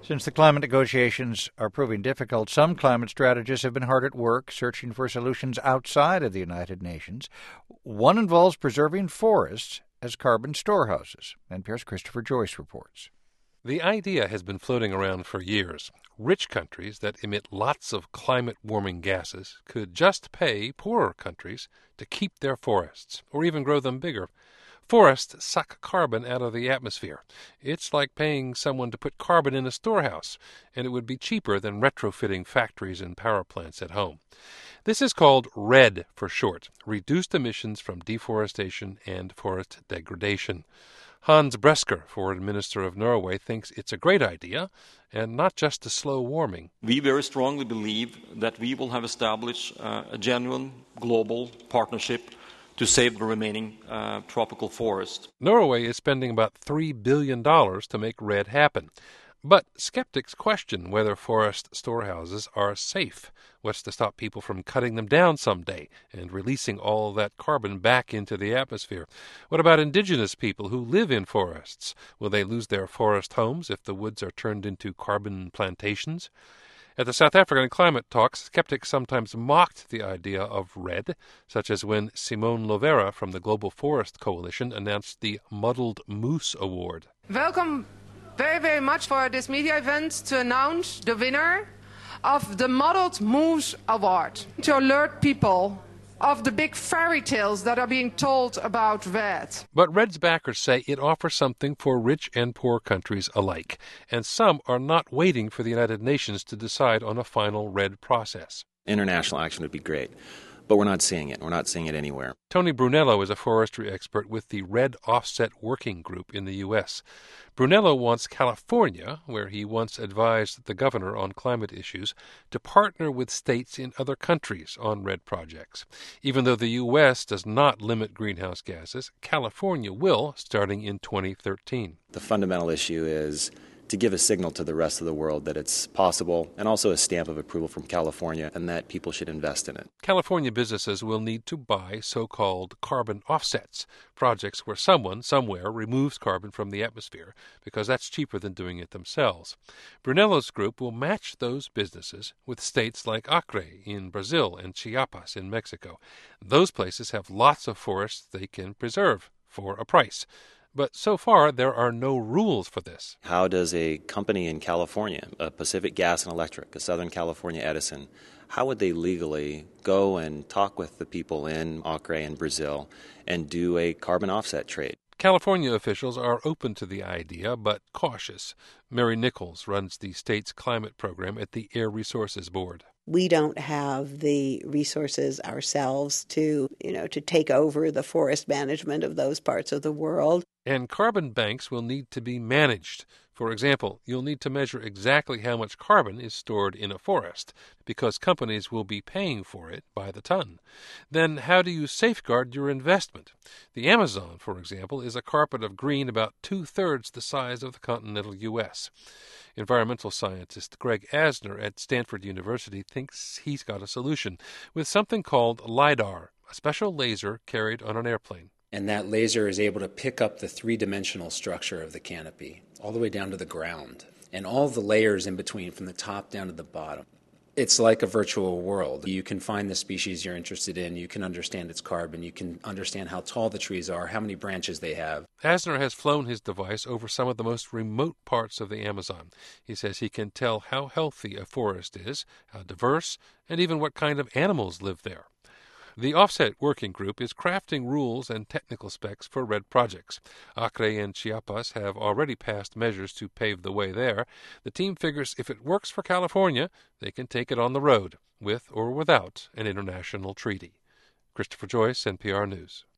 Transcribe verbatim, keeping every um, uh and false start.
Since the climate negotiations are proving difficult, some climate strategists have been hard at work searching for solutions outside of the United Nations. One involves preserving forests as carbon storehouses. N P R's Christopher Joyce reports. The idea has been floating around for years. Rich countries that emit lots of climate-warming gases could just pay poorer countries to keep their forests, or even grow them bigger. Forests suck carbon out of the atmosphere. It's like paying someone to put carbon in a storehouse, and it would be cheaper than retrofitting factories and power plants at home. This is called REDD for short, Reduced Emissions from Deforestation and Forest Degradation. Hans Bresker, Foreign Minister of Norway, thinks it's a great idea, and not just to slow warming. We very strongly believe that we will have established uh, a genuine global partnership to save the remaining uh, tropical forest. Norway is spending about three billion dollars to make REDD happen. But skeptics question whether forest storehouses are safe. What's to stop people from cutting them down someday and releasing all that carbon back into the atmosphere? What about indigenous people who live in forests? Will they lose their forest homes if the woods are turned into carbon plantations? At the South African climate talks, skeptics sometimes mocked the idea of REDD, such as when Simone Lovera from the Global Forest Coalition announced the Muddled Moose Award. Welcome very, very much for this media event to announce the winner of the Muddled Moose Award, to alert people of the big fairy tales that are being told about REDD. But REDD's backers say it offers something for rich and poor countries alike, and some are not waiting for the United Nations to decide on a final REDD process. International action would be great, but we're not seeing it. We're not seeing it anywhere. Tony Brunello is a forestry expert with the REDD Offset Working Group in the U S Brunello wants California, where he once advised the governor on climate issues, to partner with states in other countries on REDD projects. Even though the U S does not limit greenhouse gases, California will, starting in twenty thirteen. The fundamental issue is to give a signal to the rest of the world that it's possible, and also a stamp of approval from California, and that people should invest in it. California businesses will need to buy so-called carbon offsets, projects where someone, somewhere, removes carbon from the atmosphere, because that's cheaper than doing it themselves. Brunello's group will match those businesses with states like Acre in Brazil and Chiapas in Mexico. Those places have lots of forests they can preserve for a price. But so far, there are no rules for this. How does a company in California, a Pacific Gas and Electric, a Southern California Edison, how would they legally go and talk with the people in Acre and Brazil and do a carbon offset trade? California officials are open to the idea, but cautious. Mary Nichols runs the state's climate program at the Air Resources Board. We don't have the resources ourselves to, you know, to take over the forest management of those parts of the world. And carbon banks will need to be managed. For example, you'll need to measure exactly how much carbon is stored in a forest, because companies will be paying for it by the ton. Then how do you safeguard your investment? The Amazon, for example, is a carpet of green about two-thirds the size of the continental U S Environmental scientist Greg Asner at Stanford University thinks he's got a solution with something called LIDAR, a special laser carried on an airplane. And that laser is able to pick up the three-dimensional structure of the canopy, all the way down to the ground, and all the layers in between from the top down to the bottom. It's like a virtual world. You can find the species you're interested in, you can understand its carbon, you can understand how tall the trees are, how many branches they have. Asner has flown his device over some of the most remote parts of the Amazon. He says he can tell how healthy a forest is, how diverse, and even what kind of animals live there. The Offset Working Group is crafting rules and technical specs for REDD projects. Acre and Chiapas have already passed measures to pave the way there. The team figures if it works for California, they can take it on the road, with or without an international treaty. Christopher Joyce, N P R News.